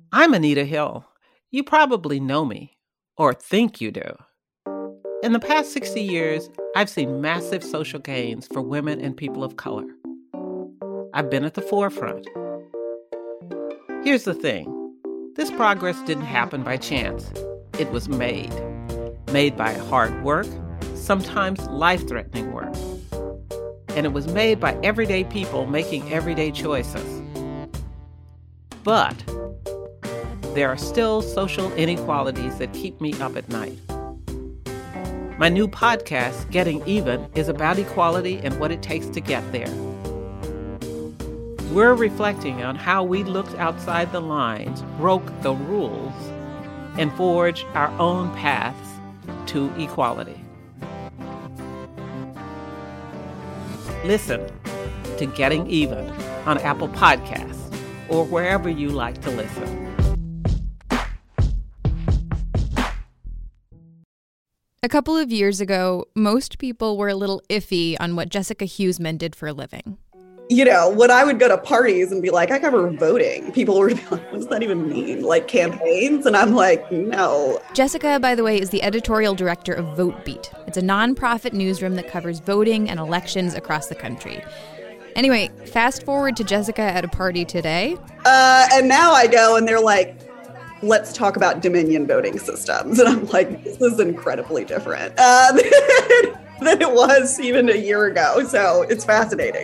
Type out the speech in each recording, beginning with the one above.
I'm Anita Hill. You probably know me, or think you do. In the past 60 years, I've seen massive social gains for women and people of color. I've been at the forefront. Here's the thing. This progress didn't happen by chance. It was made. Made by hard work, sometimes life-threatening work. And it was made by everyday people making everyday choices. But there are still social inequalities that keep me up at night. My new podcast, Getting Even, is about equality and what it takes to get there. We're reflecting on how we looked outside the lines, broke the rules, and forged our own paths to equality. Listen to Getting Even on Apple Podcasts or wherever you like to listen. A couple of years ago, most people were a little iffy on what Jessica Huseman did for a living. You know, when I would go to parties and be like, I cover voting, people would be like, what does that even mean? Like campaigns? And I'm like, no. Jessica, by the way, is the editorial director of VoteBeat. It's a nonprofit newsroom that covers voting and elections across the country. Anyway, fast forward to Jessica at a party today. And now I go and they're like, let's talk about Dominion voting systems. And I'm like, this is incredibly different than it was even a year ago. So it's fascinating.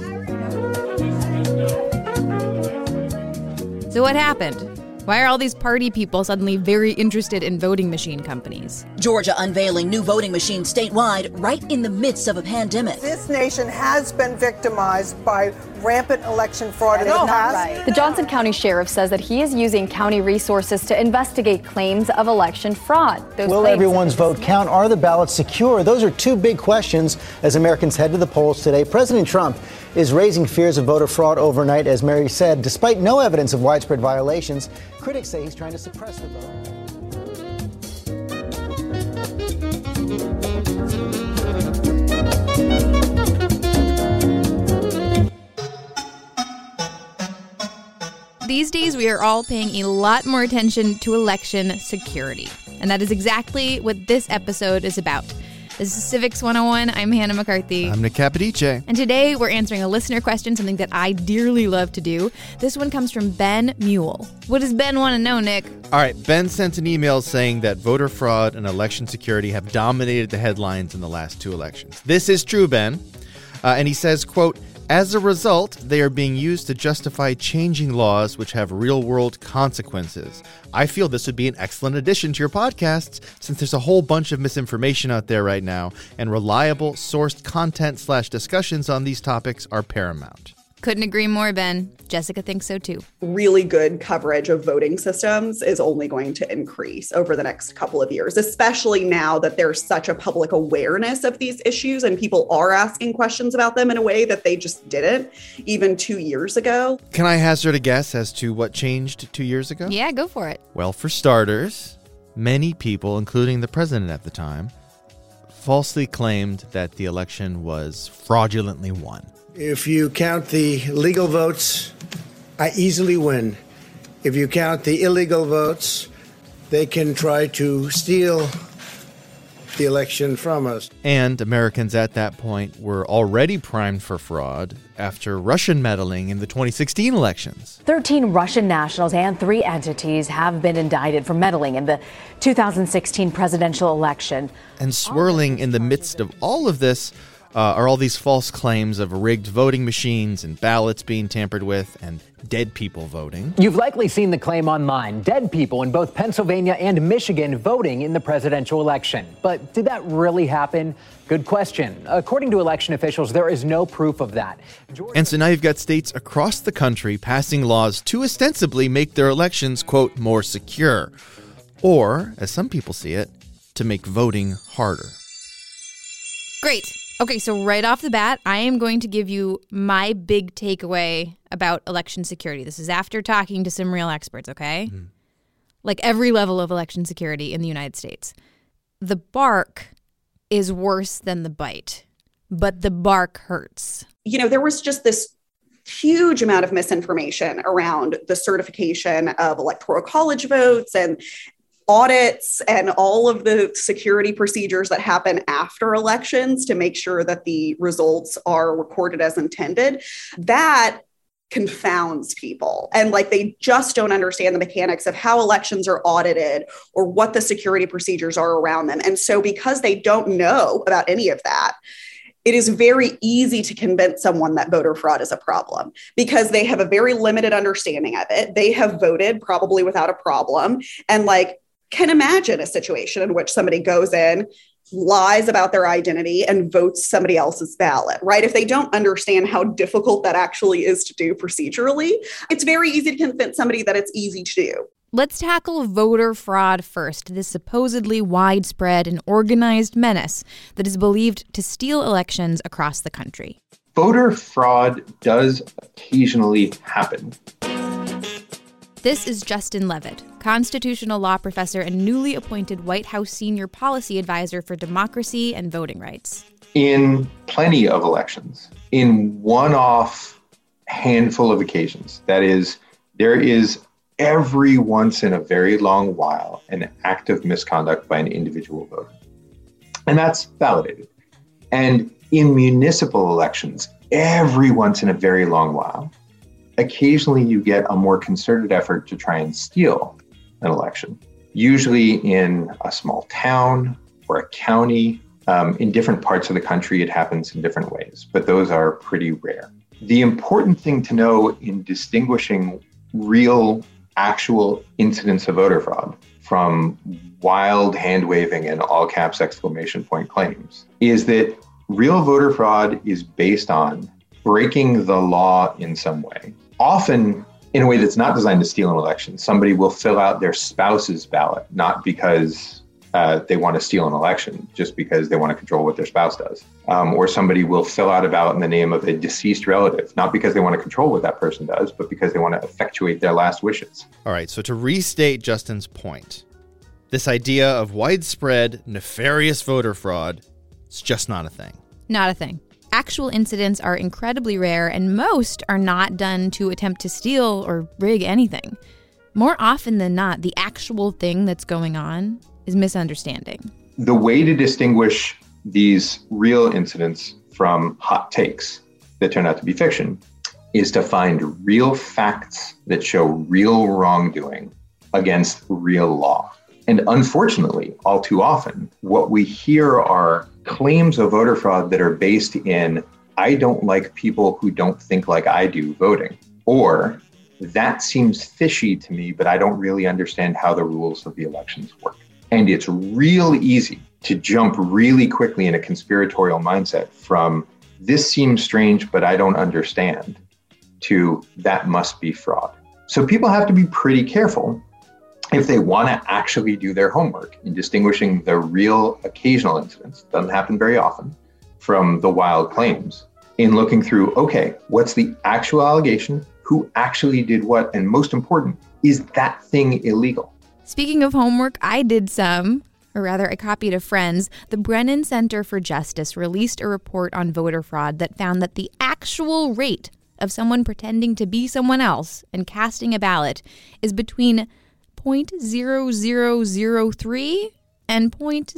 So what happened? Why are all these party people suddenly very interested in voting machine companies? Georgia unveiling new voting machines statewide right in the midst of a pandemic. This nation has been victimized by rampant election fraud in the past. Right. The Johnson County Sheriff says that he is using county resources to investigate claims of election fraud. Will everyone's vote count? Are the ballots secure? Those are two big questions as Americans head to the polls today. President Trump is raising fears of voter fraud overnight, as Mary said. Despite no evidence of widespread violations, critics say he's trying to suppress the vote. These days, we are all paying a lot more attention to election security. And that is exactly what this episode is about. This is Civics 101. I'm Hannah McCarthy. I'm Nick Capodice. And today we're answering a listener question, something that I dearly love to do. This one comes from Ben Mule. What does Ben want to know, Nick? All right, Ben sent an email saying that voter fraud and election security have dominated the headlines in the last two elections. This is true, Ben. And he says, quote, as a result, they are being used to justify changing laws which have real-world consequences. I feel this would be an excellent addition to your podcasts since there's a whole bunch of misinformation out there right now, and reliable, sourced content/discussions on these topics are paramount. Couldn't agree more, Ben. Jessica thinks so too. Really good coverage of voting systems is only going to increase over the next couple of years, especially now that there's such a public awareness of these issues and people are asking questions about them in a way that they just didn't even 2 years ago. Can I hazard a guess as to what changed 2 years ago? Yeah, go for it. Well, for starters, many people, including the president at the time, falsely claimed that the election was fraudulently won. If you count the legal votes, I easily win. If you count the illegal votes, they can try to steal the election from us. And Americans at that point were already primed for fraud after Russian meddling in the 2016 elections. 13 Russian nationals and 3 entities have been indicted for meddling in the 2016 presidential election. And swirling in the midst of all of this are all these false claims of rigged voting machines and ballots being tampered with and dead people voting. You've likely seen the claim online, dead people in both Pennsylvania and Michigan voting in the presidential election. But did that really happen? Good question. According to election officials, there is no proof of that. And so now you've got states across the country passing laws to ostensibly make their elections, quote, more secure. Or, as some people see it, to make voting harder. Great. Okay, so right off the bat, I am going to give you my big takeaway about election security. This is after talking to some real experts, okay? Like every level of election security in the United States. The bark is worse than the bite, but the bark hurts. You know, there was just this huge amount of misinformation around the certification of electoral college votes and audits and all of the security procedures that happen after elections to make sure that the results are recorded as intended. That confounds people. And like, they just don't understand the mechanics of how elections are audited or what the security procedures are around them. And so because they don't know about any of that, it is very easy to convince someone that voter fraud is a problem because they have a very limited understanding of it. They have voted probably without a problem and like can imagine a situation in which somebody goes in, lies about their identity and votes somebody else's ballot, right? If they don't understand how difficult that actually is to do procedurally, it's very easy to convince somebody that it's easy to do. Let's tackle voter fraud first, this supposedly widespread and organized menace that is believed to steal elections across the country. Voter fraud does occasionally happen. This is Justin Levitt, constitutional law professor and newly appointed White House senior policy advisor for democracy and voting rights. In plenty of elections, in one-off handful of occasions, that is, there is every once in a very long while an act of misconduct by an individual voter. And that's validated. And in municipal elections, every once in a very long while, occasionally you get a more concerted effort to try and steal an election, usually in a small town or a county. In different parts of the country, it happens in different ways, but those are pretty rare. The important thing to know in distinguishing real, actual incidents of voter fraud from wild hand-waving and all caps exclamation point claims is that real voter fraud is based on breaking the law in some way, often in a way that's not designed to steal an election. Somebody will fill out their spouse's ballot, not because they want to steal an election, just because they want to control what their spouse does. Or somebody will fill out a ballot in the name of a deceased relative, not because they want to control what that person does, but because they want to effectuate their last wishes. All right, so to restate Justin's point, this idea of widespread, nefarious voter fraud is just not a thing. Not a thing. Actual incidents are incredibly rare, and most are not done to attempt to steal or rig anything. More often than not, the actual thing that's going on is misunderstanding. The way to distinguish these real incidents from hot takes that turn out to be fiction is to find real facts that show real wrongdoing against real law. And unfortunately, all too often, what we hear are claims of voter fraud that are based in, I don't like people who don't think like I do voting, or that seems fishy to me, but I don't really understand how the rules of the elections work. And it's real easy to jump really quickly in a conspiratorial mindset from this seems strange, but I don't understand, to that must be fraud. So people have to be pretty careful if they want to actually do their homework in distinguishing the real occasional incidents, doesn't happen very often, from the wild claims, in looking through, okay, what's the actual allegation, who actually did what, and most important, is that thing illegal? Speaking of homework, I did some, or rather I copied a friend's. The Brennan Center for Justice released a report on voter fraud that found that the actual rate of someone pretending to be someone else and casting a ballot is between 0.0003 and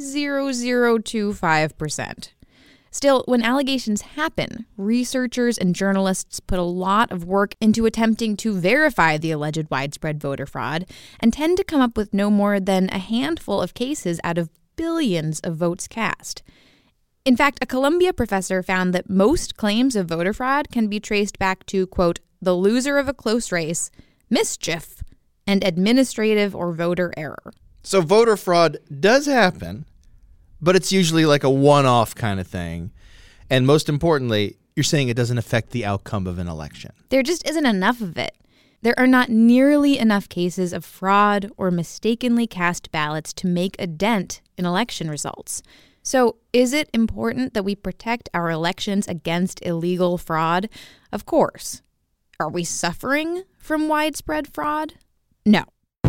0.0025%. Still, when allegations happen, researchers and journalists put a lot of work into attempting to verify the alleged widespread voter fraud and tend to come up with no more than a handful of cases out of billions of votes cast. In fact, a Columbia professor found that most claims of voter fraud can be traced back to, quote, the loser of a close race, mischief, and administrative or voter error. So voter fraud does happen, but it's usually like a one-off kind of thing. And most importantly, you're saying it doesn't affect the outcome of an election. There just isn't enough of it. There are not nearly enough cases of fraud or mistakenly cast ballots to make a dent in election results. So is it important that we protect our elections against illegal fraud? Of course. Are we suffering from widespread fraud? No.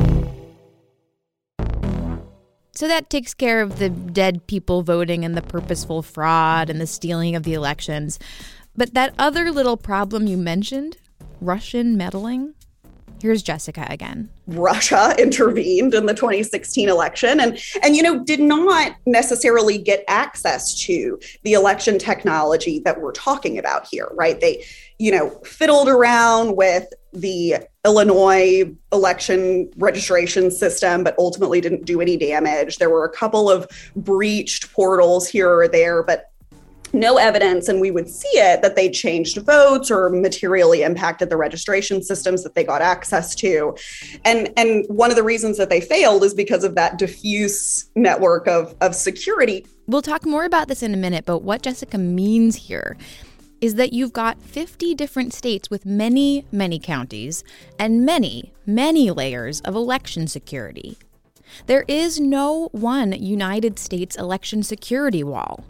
So that takes care of the dead people voting and the purposeful fraud and the stealing of the elections. But that other little problem you mentioned, Russian meddling, here's Jessica again. Russia intervened in the 2016 election and did not necessarily get access to the election technology that we're talking about here, right? They, fiddled around with the Illinois election registration system, but ultimately didn't do any damage. There were a couple of breached portals here or there, but no evidence, and we would see it, that they changed votes or materially impacted the registration systems that they got access to. And one of the reasons that they failed is because of that diffuse network of security. We'll talk more about this in a minute, but what Jessica means here is that you've got 50 different states with many, many counties and many, many layers of election security. There is no one United States election security wall.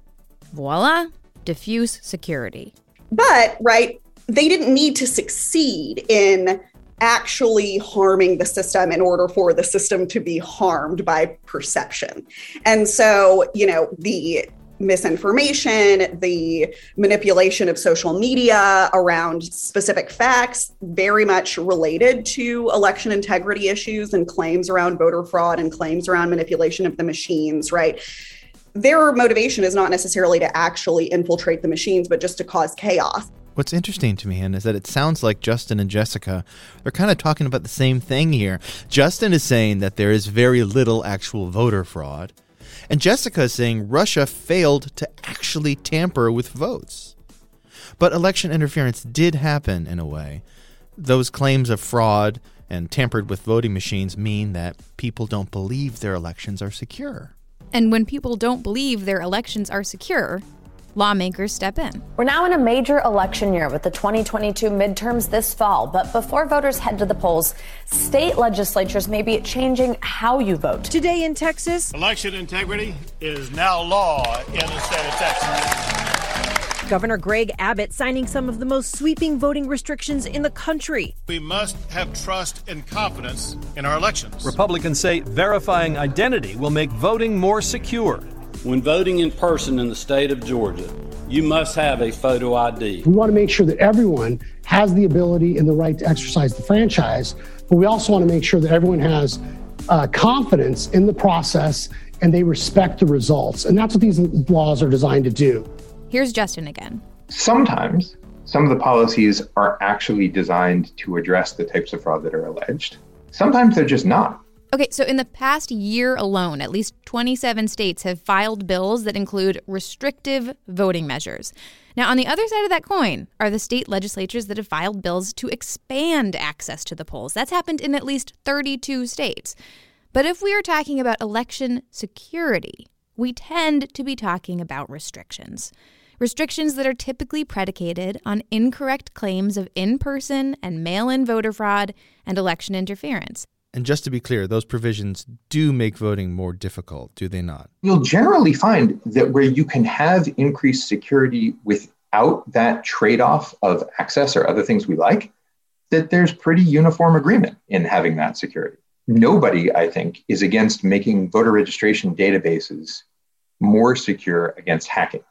Voila, diffuse security. But, right, they didn't need to succeed in actually harming the system in order for the system to be harmed by perception. And so, the misinformation, the manipulation of social media around specific facts, very much related to election integrity issues and claims around voter fraud and claims around manipulation of the machines, right? Their motivation is not necessarily to actually infiltrate the machines, but just to cause chaos. What's interesting to me, Hannah, is that it sounds like Justin and Jessica are kind of talking about the same thing here. Justin is saying that there is very little actual voter fraud, and Jessica is saying Russia failed to actually tamper with votes. But election interference did happen in a way. Those claims of fraud and tampered with voting machines mean that people don't believe their elections are secure. And when people don't believe their elections are secure, lawmakers step in. We're now in a major election year with the 2022 midterms this fall. But before voters head to the polls, state legislatures may be changing how you vote. Today in Texas, election integrity is now law in the state of Texas. Governor Greg Abbott signing some of the most sweeping voting restrictions in the country. We must have trust and confidence in our elections. Republicans say verifying identity will make voting more secure. When voting in person in the state of Georgia, you must have a photo ID. We want to make sure that everyone has the ability and the right to exercise the franchise, but we also want to make sure that everyone has confidence in the process and they respect the results. And that's what these laws are designed to do. Here's Justin again. Sometimes some of the policies are actually designed to address the types of fraud that are alleged. Sometimes they're just not. Okay, so in the past year alone, at least 27 states have filed bills that include restrictive voting measures. Now, on the other side of that coin are the state legislatures that have filed bills to expand access to the polls. That's happened in at least 32 states. But if we are talking about election security, we tend to be talking about restrictions. Restrictions that are typically predicated on incorrect claims of in-person and mail-in voter fraud and election interference. And just to be clear, those provisions do make voting more difficult, do they not? You'll generally find that where you can have increased security without that trade-off of access or other things we like, that there's pretty uniform agreement in having that security. Nobody, I think, is against making voter registration databases more secure against hacking.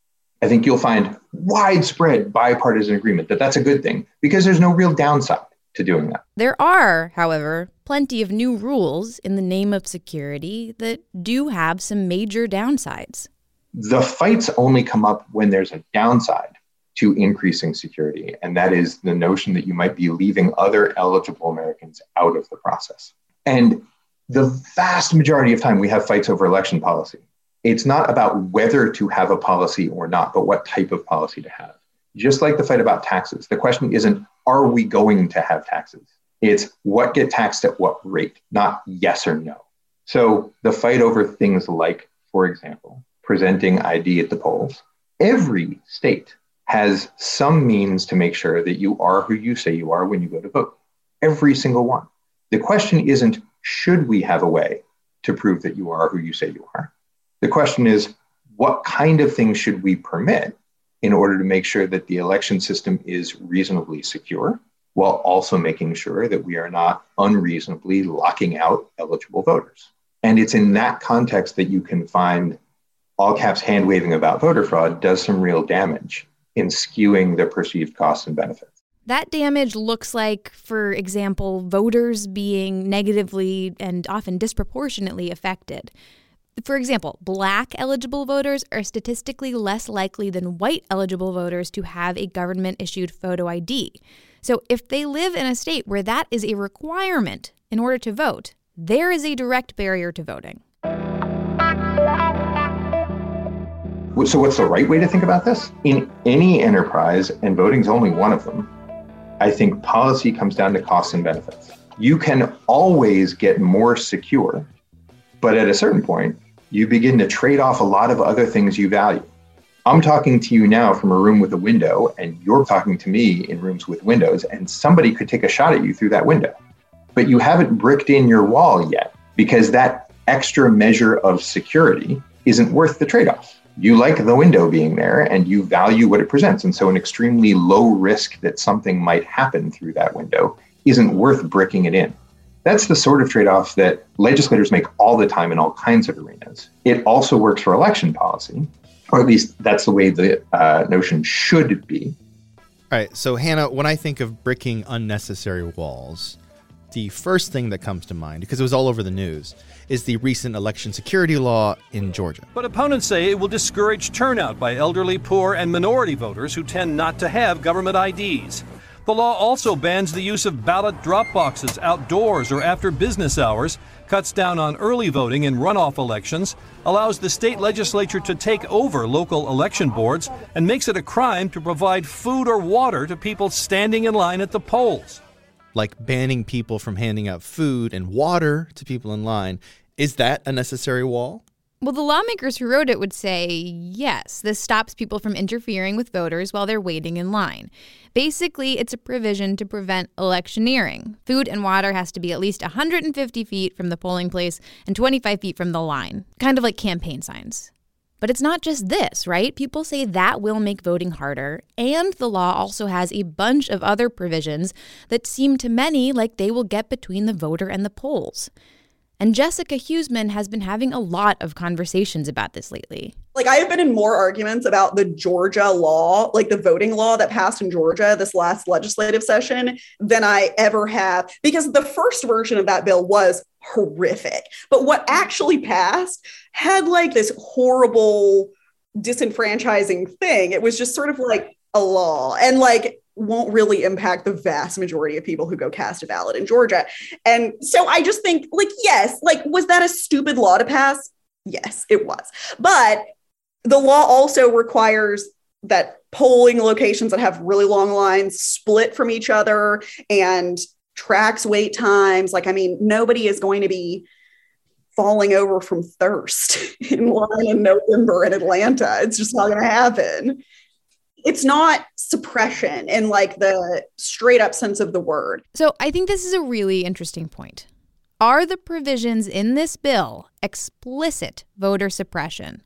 I think you'll find widespread bipartisan agreement that that's a good thing because there's no real downside to doing that. There are, however, plenty of new rules in the name of security that do have some major downsides. The fights only come up when there's a downside to increasing security, and that is the notion that you might be leaving other eligible Americans out of the process. And the vast majority of time we have fights over election policy. It's not about whether to have a policy or not, but what type of policy to have. Just like the fight about taxes, the question isn't, are we going to have taxes? It's what get taxed at what rate, not yes or no. So the fight over things like, for example, presenting ID at the polls, every state has some means to make sure that you are who you say you are when you go to vote. Every single one. The question isn't, should we have a way to prove that you are who you say you are? The question is, what kind of things should we permit in order to make sure that the election system is reasonably secure, while also making sure that we are not unreasonably locking out eligible voters? And it's in that context that you can find all caps hand waving about voter fraud does some real damage in skewing the perceived costs and benefits. That damage looks like, for example, voters being negatively and often disproportionately affected. For example, Black eligible voters are statistically less likely than white eligible voters to have a government-issued photo ID. So if they live in a state where that is a requirement in order to vote, there is a direct barrier to voting. So what's the right way to think about this? In any enterprise, and voting's only one of them, I think policy comes down to costs and benefits. You can always get more secure, but at a certain point, you begin to trade off a lot of other things you value. I'm talking to you now from a room with a window, and you're talking to me in rooms with windows, and somebody could take a shot at you through that window. But you haven't bricked in your wall yet, because that extra measure of security isn't worth the trade-off. You like the window being there, and you value what it presents. And so an extremely low risk that something might happen through that window isn't worth bricking it in. That's the sort of trade-off that legislators make all the time in all kinds of arenas. It also works for election policy, or at least that's the way the notion should be. All right, so Hannah, when I think of bricking unnecessary walls, the first thing that comes to mind, because it was all over the news, is the recent election security law in Georgia. But opponents say it will discourage turnout by elderly, poor, and minority voters who tend not to have government IDs. The law also bans the use of ballot drop boxes outdoors or after business hours, cuts down on early voting in runoff elections, allows the state legislature to take over local election boards, and makes it a crime to provide food or water to people standing in line at the polls. Like banning people from handing out food and water to people in line. Is that a necessary wall? Well, the lawmakers who wrote it would say, yes, this stops people from interfering with voters while they're waiting in line. Basically, it's a provision to prevent electioneering. Food and water has to be at least 150 feet from the polling place and 25 feet from the line, kind of like campaign signs. But it's not just this, right? People say that will make voting harder, and the law also has a bunch of other provisions that seem to many like they will get between the voter and the polls. And Jessica Huseman has been having a lot of conversations about this lately. Like, I have been in more arguments about the Georgia law, like the voting law that passed in Georgia this last legislative session, than I ever have, because the first version of that bill was horrific. But what actually passed had like this horrible disenfranchising thing. It was just sort of like a law, and like won't really impact the vast majority of people who go cast a ballot in Georgia. And so I just think, like, yes, like, was that a stupid law to pass? Yes, it was. But the law also requires that polling locations that have really long lines split from each other and tracks wait times. Like, I mean, nobody is going to be falling over from thirst in line in November in Atlanta. It's just not going to happen. It's not suppression in like the straight up sense of the word. So I think this is a really interesting point. Are the provisions in this bill explicit voter suppression?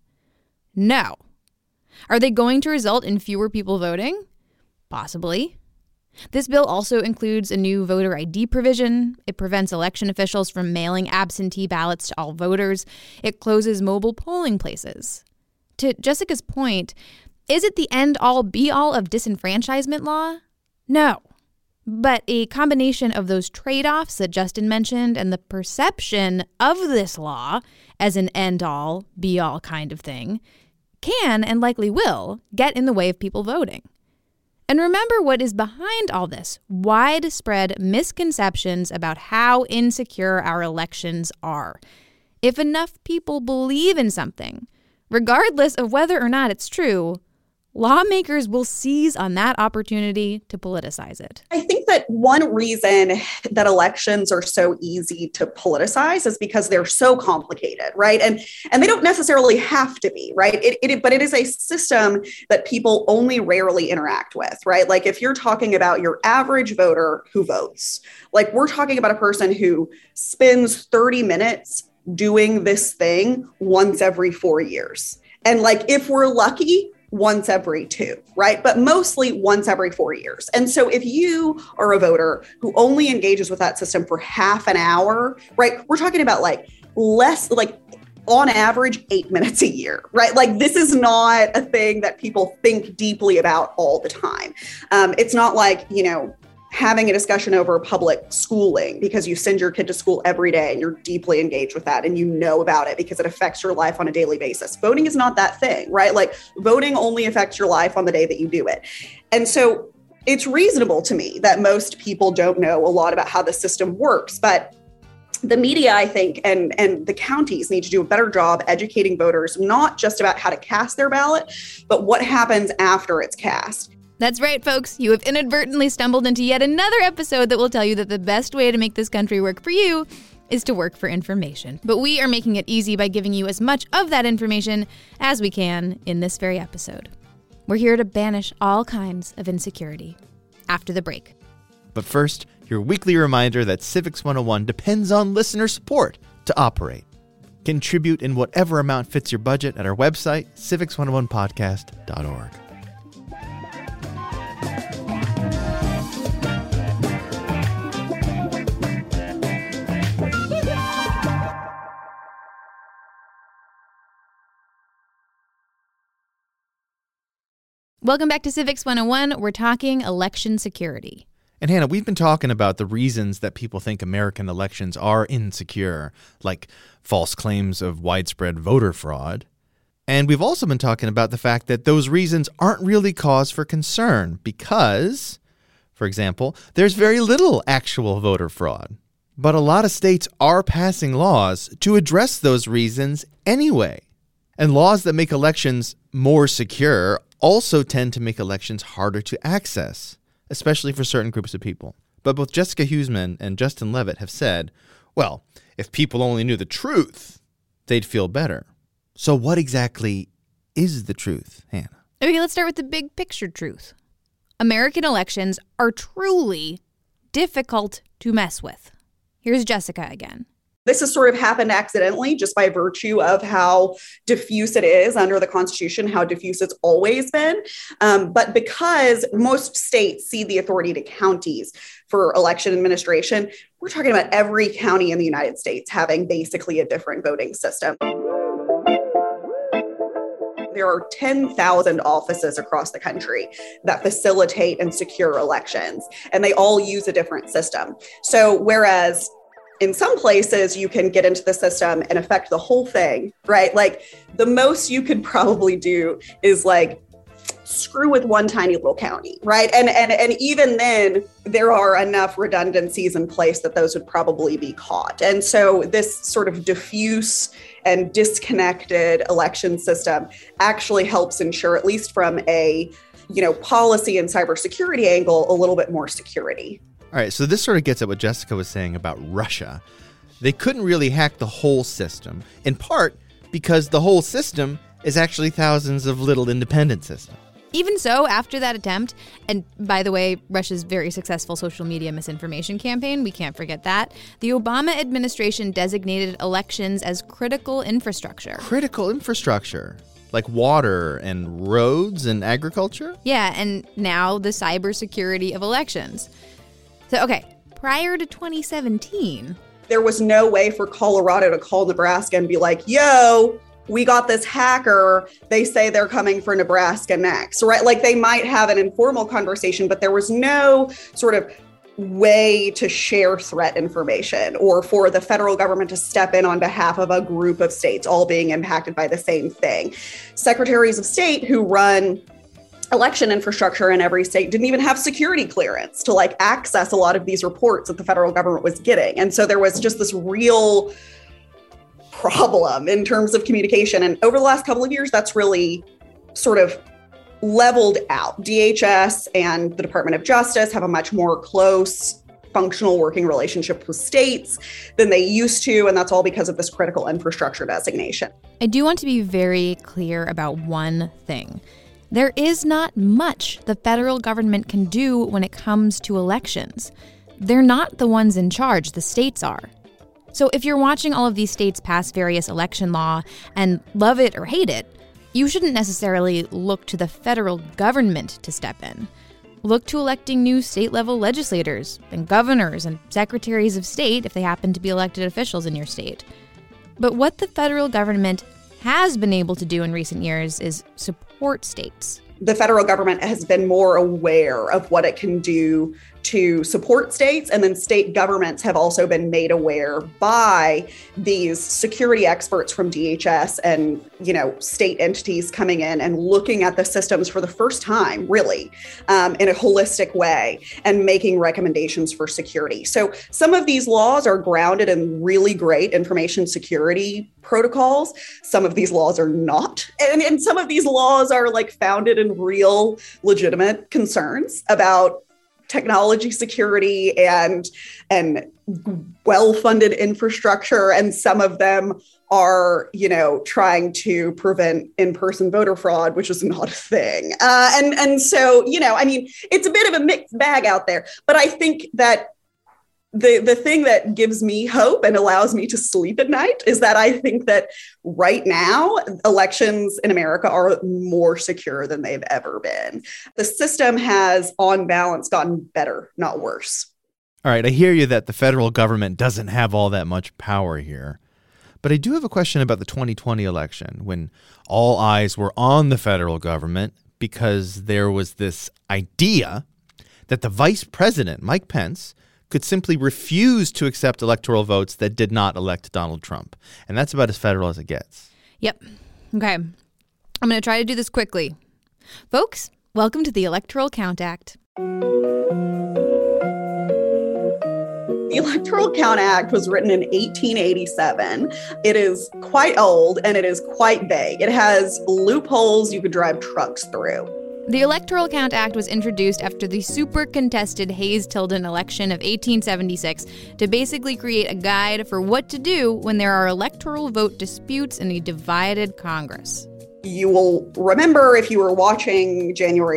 No. Are they going to result in fewer people voting? Possibly. This bill also includes a new voter ID provision. It prevents election officials from mailing absentee ballots to all voters. It closes mobile polling places. To Jessica's point, is it the end-all, be-all of disenfranchisement law? No. But a combination of those trade-offs that Justin mentioned and the perception of this law as an end-all, be-all kind of thing can, and likely will, get in the way of people voting. And remember what is behind all this: widespread misconceptions about how insecure our elections are. If enough people believe in something, regardless of whether or not it's true, lawmakers will seize on that opportunity to politicize it. I think that one reason that elections are so easy to politicize is because they're so complicated, right? And they don't necessarily have to be, right? But it is a system that people only rarely interact with, right? Like if you're talking about your average voter who votes, like we're talking about a person who spends 30 minutes doing this thing once every 4 years. And like if we're lucky, once every 2, right? But mostly once every 4 years. And so if you are a voter who only engages with that system for half an hour, right? We're talking about like less, like on average 8 minutes a year, right? Like this is not a thing that people think deeply about all the time. It's not like, having a discussion over public schooling because you send your kid to school every day and you're deeply engaged with that and you know about it because it affects your life on a daily basis. Voting is not that thing, right? Like voting only affects your life on the day that you do it. And so it's reasonable to me that most people don't know a lot about how the system works, but the media, I think, and the counties need to do a better job educating voters, not just about how to cast their ballot, but what happens after it's cast. That's right, folks. You have inadvertently stumbled into yet another episode that will tell you that the best way to make this country work for you is to work for information. But we are making it easy by giving you as much of that information as we can in this very episode. We're here to banish all kinds of insecurity. After the break. But first, your weekly reminder that Civics 101 depends on listener support to operate. Contribute in whatever amount fits your budget at our website, civics101podcast.org. Welcome back to Civics 101. We're talking election security. And Hannah, we've been talking about the reasons that people think American elections are insecure, like false claims of widespread voter fraud. And we've also been talking about the fact that those reasons aren't really cause for concern because, for example, there's very little actual voter fraud. But a lot of states are passing laws to address those reasons anyway. And laws that make elections more secure also tend to make elections harder to access, especially for certain groups of people. But both Jessica Huseman and Justin Levitt have said, well, if people only knew the truth, they'd feel better. So what exactly is the truth, Hannah? Okay, let's start with the big picture truth. American elections are truly difficult to mess with. Here's Jessica again. This has sort of happened accidentally just by virtue of how diffuse it is under the Constitution, how diffuse it's always been. But because most states cede the authority to counties for election administration, we're talking about every county in the United States having basically a different voting system. There are 10,000 offices across the country that facilitate and secure elections, and they all use a different system. So whereas in some places, you can get into the system and affect the whole thing, right? Like the most you could probably do is like screw with one tiny little county, right? And even then, there are enough redundancies in place that those would probably be caught. And so this sort of diffuse and disconnected election system actually helps ensure, at least from a policy and cybersecurity angle, a little bit more security. All right, so this sort of gets at what Jessica was saying about Russia. They couldn't really hack the whole system, in part because the whole system is actually thousands of little independent systems. Even so, after that attempt, and by the way, Russia's very successful social media misinformation campaign, we can't forget that, the Obama administration designated elections as critical infrastructure. Critical infrastructure? Like water and roads and agriculture? Yeah, and now the cybersecurity of elections. So, okay, prior to 2017, there was no way for Colorado to call Nebraska and be like, yo, we got this hacker. They say they're coming for Nebraska next, right? Like they might have an informal conversation, but there was no sort of way to share threat information or for the federal government to step in on behalf of a group of states all being impacted by the same thing. Secretaries of state who run election infrastructure in every state didn't even have security clearance to like access a lot of these reports that the federal government was getting. And so there was just this real problem in terms of communication. And over the last couple of years, that's really sort of leveled out. DHS and the Department of Justice have a much more close, functional working relationship with states than they used to. And that's all because of this critical infrastructure designation. I do want to be very clear about one thing. There is not much the federal government can do when it comes to elections. They're not the ones in charge, the states are. So if you're watching all of these states pass various election law and love it or hate it, you shouldn't necessarily look to the federal government to step in. Look to electing new state-level legislators and governors and secretaries of state if they happen to be elected officials in your state. But what the federal government has been able to do in recent years is support states. The federal government has been more aware of what it can do to support states, and then state governments have also been made aware by these security experts from DHS and, state entities coming in and looking at the systems for the first time, really, in a holistic way and making recommendations for security. So some of these laws are grounded in really great information security protocols. Some of these laws are not. And some of these laws are founded in real legitimate concerns about technology security and well-funded infrastructure, and some of them are, trying to prevent in-person voter fraud, which is not a thing. And so, it's a bit of a mixed bag out there. But I think that the thing that gives me hope and allows me to sleep at night is that I think that right now, elections in America are more secure than they've ever been. The system has, on balance, gotten better, not worse. All right, I hear you that the federal government doesn't have all that much power here. But I do have a question about the 2020 election, when all eyes were on the federal government because there was this idea that the vice president, Mike Pence, could simply refuse to accept electoral votes that did not elect Donald Trump. And that's about as federal as it gets. Yep. Okay. I'm going to try to do this quickly. Folks, welcome to the Electoral Count Act. The Electoral Count Act was written in 1887. It is quite old and it is quite vague. It has loopholes you could drive trucks through. The Electoral Count Act was introduced after the super contested Hayes-Tilden election of 1876 to basically create a guide for what to do when there are electoral vote disputes in a divided Congress. You will remember, if you were watching January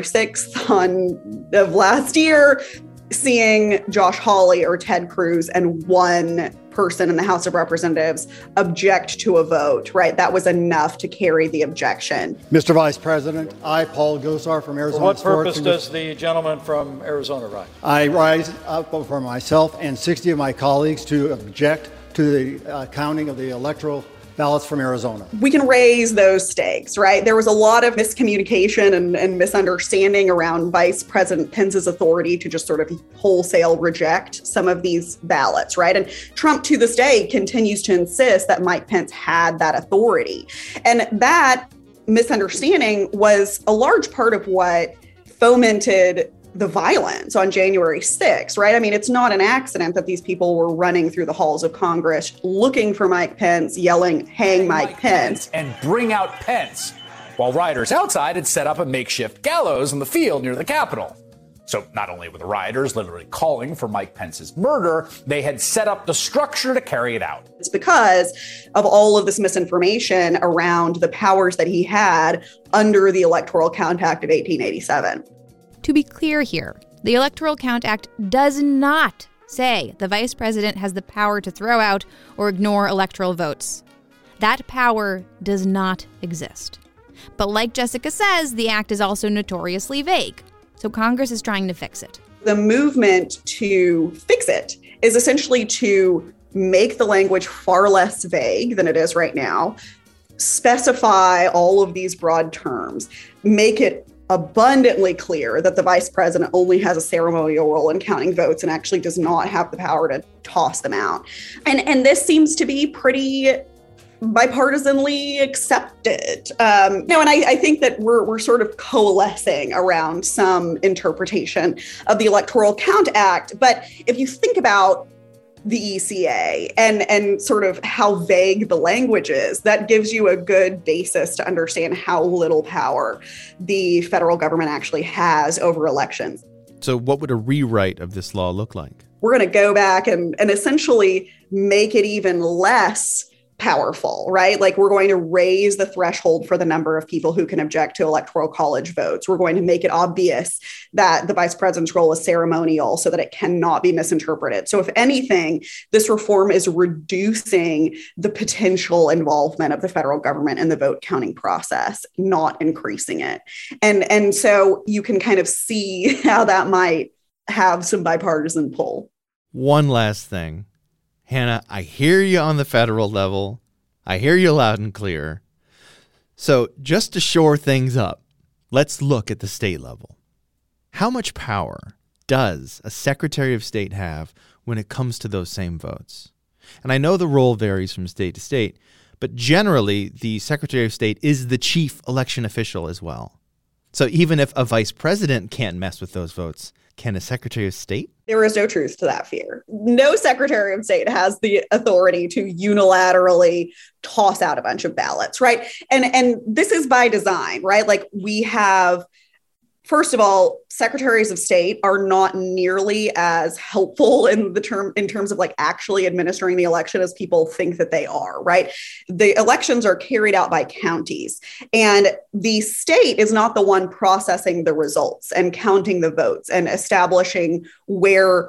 6th of last year, seeing Josh Hawley or Ted Cruz and one person in the House of Representatives object to a vote, right? That was enough to carry the objection. Mr. Vice President, I, Paul Gosar from Arizona. For what purpose does the gentleman from Arizona rise? I rise up for myself and 60 of my colleagues to object to the counting of the electoral ballots from Arizona. We can raise those stakes, right? There was a lot of miscommunication and misunderstanding around Vice President Pence's authority to just sort of wholesale reject some of these ballots, right? And Trump to this day continues to insist that Mike Pence had that authority. And that misunderstanding was a large part of what fomented the violence on January 6th, right? I mean, it's not an accident that these people were running through the halls of Congress looking for Mike Pence, yelling, "Hang Mike Pence," and bring out Pence, while rioters outside had set up a makeshift gallows in the field near the Capitol. So not only were the rioters literally calling for Mike Pence's murder, they had set up the structure to carry it out. It's because of all of this misinformation around the powers that he had under the Electoral Count Act of 1887. To be clear here, the Electoral Count Act does not say the vice president has the power to throw out or ignore electoral votes. That power does not exist. But like Jessica says, the act is also notoriously vague. So Congress is trying to fix it. The movement to fix it is essentially to make the language far less vague than it is right now, specify all of these broad terms, make it abundantly clear that the vice president only has a ceremonial role in counting votes and actually does not have the power to toss them out. And this seems to be pretty bipartisanly accepted. And I think that we're sort of coalescing around some interpretation of the Electoral Count Act. But if you think about the ECA and sort of how vague the language is, that gives you a good basis to understand how little power the federal government actually has over elections. So what would a rewrite of this law look like? We're going to go back and essentially make it even less powerful, right? Like, we're going to raise the threshold for the number of people who can object to electoral college votes. We're going to make it obvious that the vice president's role is ceremonial so that it cannot be misinterpreted. So if anything, this reform is reducing the potential involvement of the federal government in the vote counting process, not increasing it. And so you can kind of see how that might have some bipartisan pull. One last thing. Hannah, I hear you on the federal level. I hear you loud and clear. So just to shore things up, let's look at the state level. How much power does a Secretary of State have when it comes to those same votes? And I know the role varies from state to state, but generally the Secretary of State is the chief election official as well. So even if a vice president can't mess with those votes, can a Secretary of State? There is no truth to that fear. No Secretary of State has the authority to unilaterally toss out a bunch of ballots, right? And this is by design, right? Like we have, first of all, secretaries of state are not nearly as helpful in terms of like actually administering the election as people think that they are, right? The elections are carried out by counties, and the state is not the one processing the results and counting the votes and establishing where,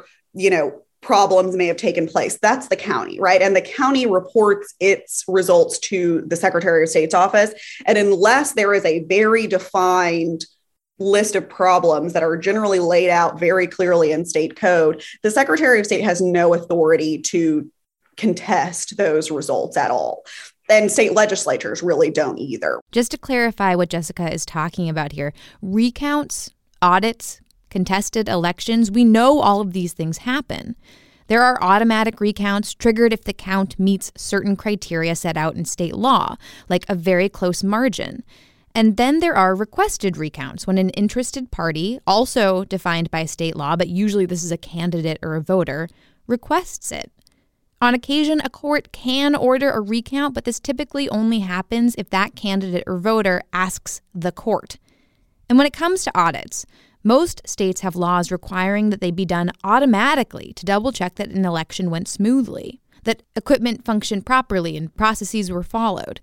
problems may have taken place. That's the county, right? And the county reports its results to the Secretary of State's office. And unless there is a very defined list of problems that are generally laid out very clearly in state code, the Secretary of State has no authority to contest those results at all. And state legislatures really don't either. Just to clarify what Jessica is talking about here, recounts, audits, contested elections, we know all of these things happen. There are automatic recounts triggered if the count meets certain criteria set out in state law, like a very close margin. And then there are requested recounts when an interested party, also defined by state law, but usually this is a candidate or a voter, requests it. On occasion, a court can order a recount, but this typically only happens if that candidate or voter asks the court. And when it comes to audits, most states have laws requiring that they be done automatically to double-check that an election went smoothly, that equipment functioned properly and processes were followed.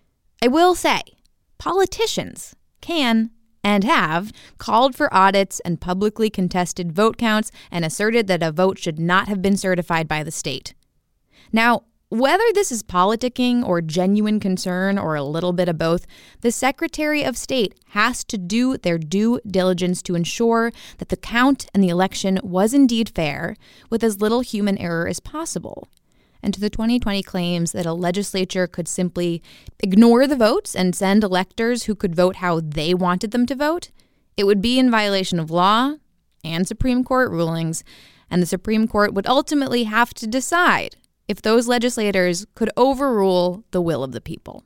I will say, politicians can and have called for audits and publicly contested vote counts and asserted that a vote should not have been certified by the state. Now, whether this is politicking or genuine concern or a little bit of both, the Secretary of State has to do their due diligence to ensure that the count and the election was indeed fair with as little human error as possible. And to the 2020 claims that a legislature could simply ignore the votes and send electors who could vote how they wanted them to vote, it would be in violation of law and Supreme Court rulings, and the Supreme Court would ultimately have to decide if those legislators could overrule the will of the people.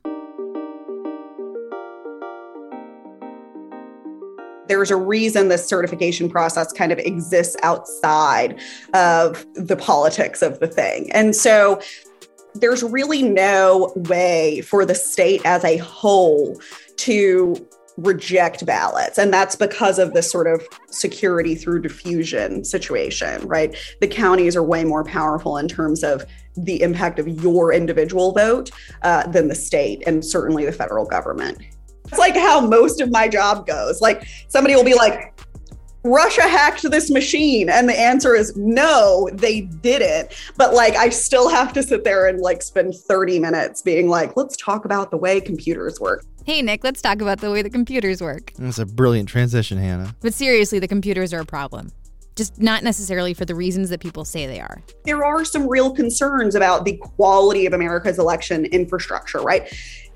There's a reason this certification process kind of exists outside of the politics of the thing. And so there's really no way for the state as a whole to reject ballots. And that's because of this sort of security through diffusion situation, right? The counties are way more powerful in terms of the impact of your individual vote than the state and certainly the federal government. It's like how most of my job goes. Like somebody will be like, Russia hacked this machine. And the answer is no, they didn't. But like, I still have to sit there and like spend 30 minutes being like, let's talk about the way computers work. Hey, Nick, let's talk about the way the computers work. That's a brilliant transition, Hannah. But seriously, the computers are a problem. Just not necessarily for the reasons that people say they are. There are some real concerns about the quality of America's election infrastructure, right?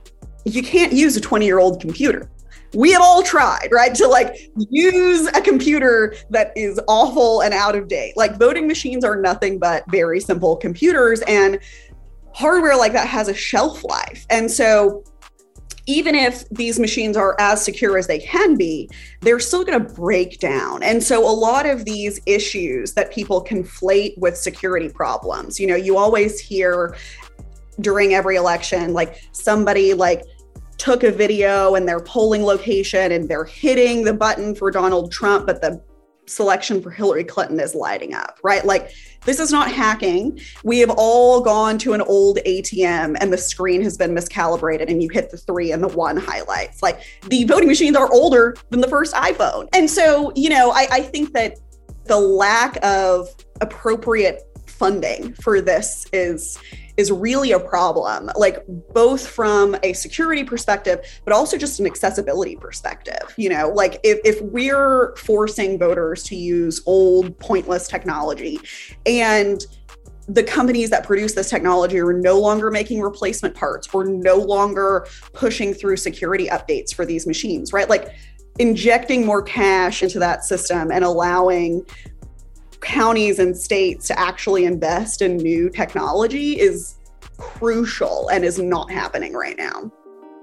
You can't use a 20-year-old computer. We have all tried, right, to like use a computer that is awful and out of date. Like voting machines are nothing but very simple computers, and hardware like that has a shelf life. And so even if these machines are as secure as they can be, they're still going to break down. And so a lot of these issues that people conflate with security problems, you always hear during every election, like somebody like took a video and their polling location and they're hitting the button for Donald Trump, but the selection for Hillary Clinton is lighting up, right? Like this is not hacking. We have all gone to an old ATM and the screen has been miscalibrated and you hit the 3 and the 1 highlights. Like the voting machines are older than the first iPhone. And so, I think that the lack of appropriate funding for this is really a problem, like both from a security perspective, but also just an accessibility perspective. Like if we're forcing voters to use old, pointless technology and the companies that produce this technology are no longer making replacement parts or no longer pushing through security updates for these machines, right? Like injecting more cash into that system and allowing counties and states to actually invest in new technology is crucial and is not happening right now.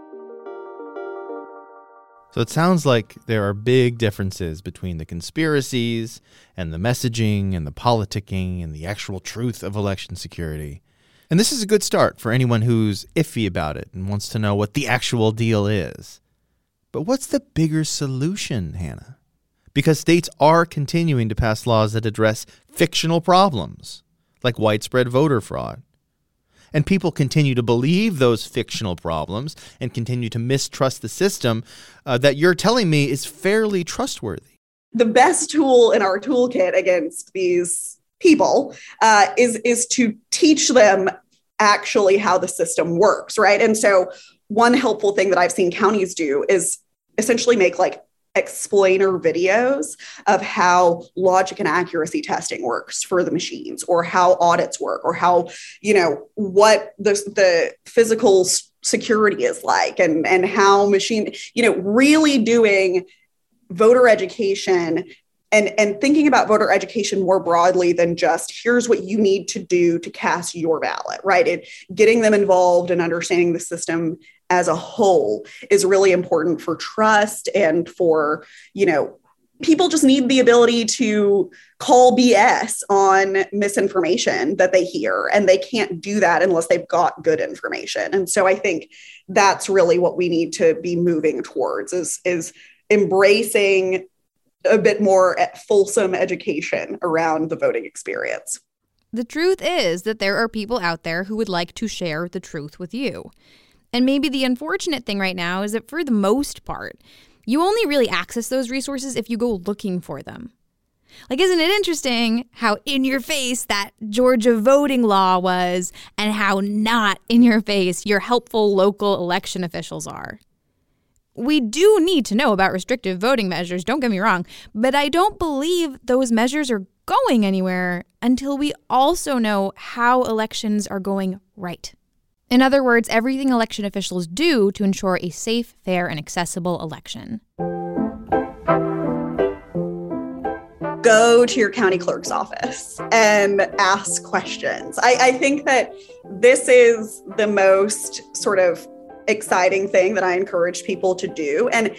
So it sounds like there are big differences between the conspiracies and the messaging and the politicking and the actual truth of election security. And this is a good start for anyone who's iffy about it and wants to know what the actual deal is. But what's the bigger solution, Hannah? Because states are continuing to pass laws that address fictional problems, like widespread voter fraud. And people continue to believe those fictional problems and continue to mistrust the system that you're telling me is fairly trustworthy. The best tool in our toolkit against these people is to teach them actually how the system works, right? And so one helpful thing that I've seen counties do is essentially make like explainer videos of how logic and accuracy testing works for the machines, or how audits work, or how, what the physical security is like, and how machine, really doing voter education and thinking about voter education more broadly than just here's what you need to do to cast your ballot, right? Getting them involved and understanding the system as a whole is really important for trust and for, people just need the ability to call BS on misinformation that they hear, and they can't do that unless they've got good information. And so I think that's really what we need to be moving towards is embracing a bit more fulsome education around the voting experience. The truth is that there are people out there who would like to share the truth with you. And maybe the unfortunate thing right now is that for the most part, you only really access those resources if you go looking for them. Like, isn't it interesting how in your face that Georgia voting law was and how not in your face your helpful local election officials are? We do need to know about restrictive voting measures, don't get me wrong, but I don't believe those measures are going anywhere until we also know how elections are going right. In other words, everything election officials do to ensure a safe, fair, and accessible election. Go to your county clerk's office and ask questions. I think that this is the most sort of exciting thing that I encourage people to do. And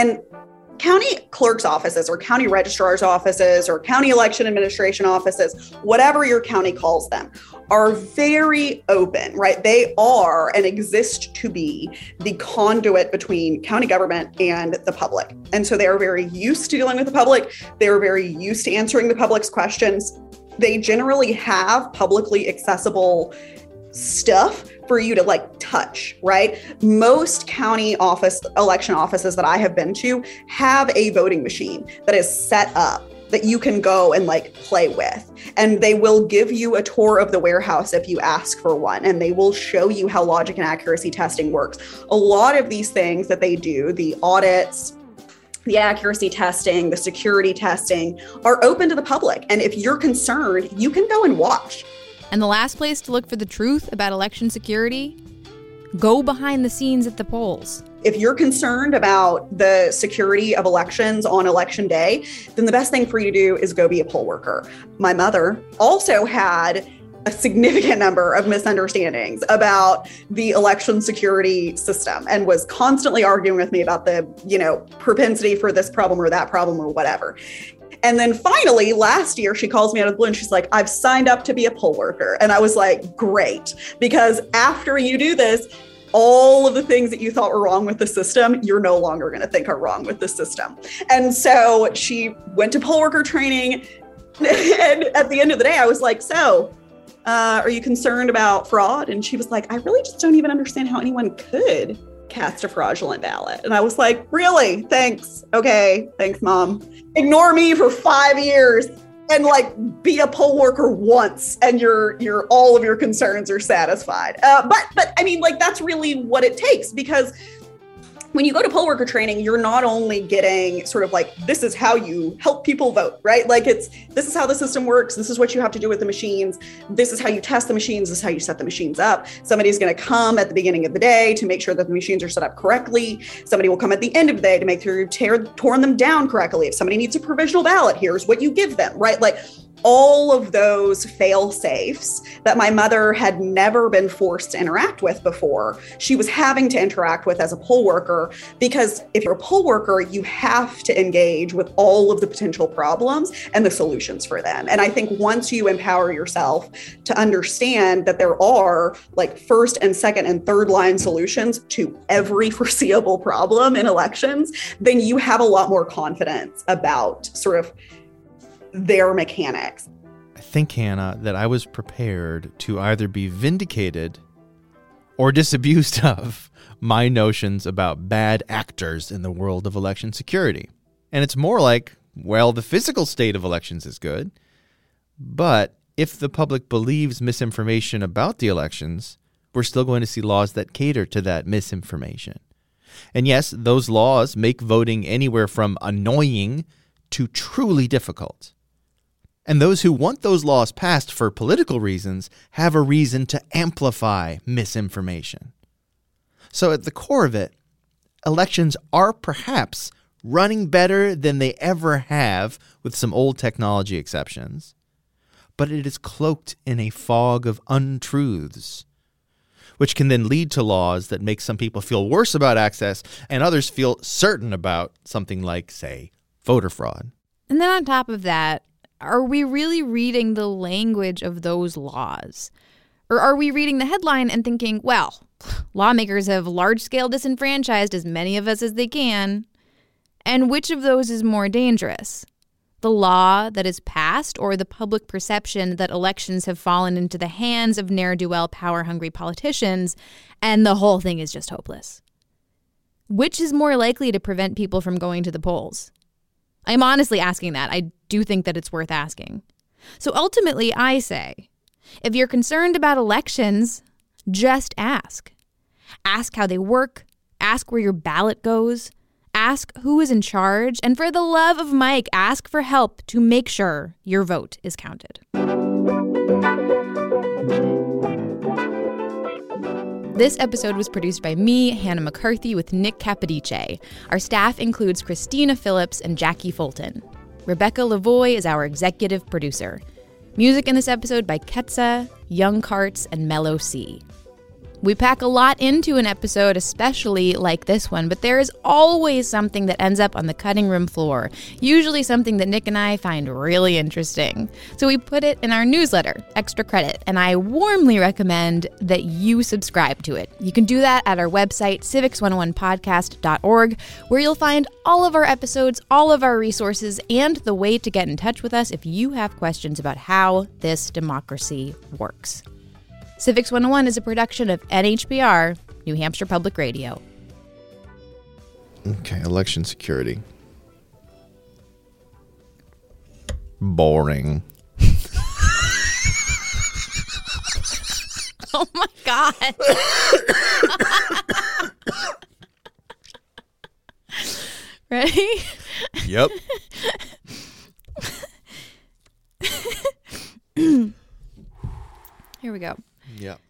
county clerk's offices or county registrar's offices or county election administration offices, whatever your county calls them, are very open, right? They are and exist to be the conduit between county government and the public. And so they are very used to dealing with the public. They are very used to answering the public's questions. They generally have publicly accessible stuff for you to touch, right? Most county election offices that I have been to have a voting machine that is set up that you can go and play with. And they will give you a tour of the warehouse if you ask for one, and they will show you how logic and accuracy testing works. A lot of these things that they do, the audits, the accuracy testing, the security testing, are open to the public. And if you're concerned, you can go and watch. And the last place to look for the truth about election security? Go behind the scenes at the polls. If you're concerned about the security of elections on election day, then the best thing for you to do is go be a poll worker. My mother also had a significant number of misunderstandings about the election security system and was constantly arguing with me about the, propensity for this problem or that problem or whatever. And then finally, last year, she calls me out of the blue and she's like, I've signed up to be a poll worker. And I was like, great, because after you do this, all of the things that you thought were wrong with the system, you're no longer going to think are wrong with the system. And so she went to poll worker training. And at the end of the day, I was like, so are you concerned about fraud? And she was like, I really just don't even understand how anyone could cast a fraudulent ballot. And I was like, really? Thanks. Okay. Thanks, Mom. Ignore me for 5 years and be a poll worker once and your all of your concerns are satisfied. But I mean, that's really what it takes, because when you go to poll worker training, you're not only getting sort of like, this is how you help people vote, right? Like this is how the system works. This is what you have to do with the machines. This is how you test the machines. This is how you set the machines up. Somebody's going to come at the beginning of the day to make sure that the machines are set up correctly. Somebody will come at the end of the day to make sure you've torn them down correctly. If somebody needs a provisional ballot, here's what you give them, right? Like all of those fail safes that my mother had never been forced to interact with before, she was having to interact with as a poll worker, because if you're a poll worker, you have to engage with all of the potential problems and the solutions for them. And I think once you empower yourself to understand that there are like first and second and third line solutions to every foreseeable problem in elections, then you have a lot more confidence about sort of their mechanics. I think, Hannah, that I was prepared to either be vindicated or disabused of my notions about bad actors in the world of election security. And it's more like, well, the physical state of elections is good, but if the public believes misinformation about the elections, we're still going to see laws that cater to that misinformation. And yes, those laws make voting anywhere from annoying to truly difficult. And those who want those laws passed for political reasons have a reason to amplify misinformation. So at the core of it, elections are perhaps running better than they ever have, with some old technology exceptions, but it is cloaked in a fog of untruths, which can then lead to laws that make some people feel worse about access and others feel certain about something like, say, voter fraud. And then on top of that, are we really reading the language of those laws? Or are we reading the headline and thinking, well, lawmakers have large-scale disenfranchised as many of us as they can, and which of those is more dangerous? The law that is passed, or the public perception that elections have fallen into the hands of ne'er-do-well, power-hungry politicians, and the whole thing is just hopeless? Which is more likely to prevent people from going to the polls? I'm honestly asking that. I do think that it's worth asking. So ultimately, I say, if you're concerned about elections, just ask. Ask how they work. Ask where your ballot goes. Ask who is in charge. And for the love of Mike, ask for help to make sure your vote is counted. This episode was produced by me, Hannah McCarthy, with Nick Capodice. Our staff includes Christina Phillips and Jackie Fulton. Rebecca Lavoie is our executive producer. Music in this episode by Ketsa, Young Carts, and Mellow C. We pack a lot into an episode, especially like this one, but there is always something that ends up on the cutting room floor, usually something that Nick and I find really interesting. So we put it in our newsletter, Extra Credit, and I warmly recommend that you subscribe to it. You can do that at our website, civics101podcast.org, where you'll find all of our episodes, all of our resources, and the way to get in touch with us if you have questions about how this democracy works. Civics 101 is a production of NHPR, New Hampshire Public Radio. Okay, election security. Boring. Oh my God. Ready? Yep. Here we go. Yep.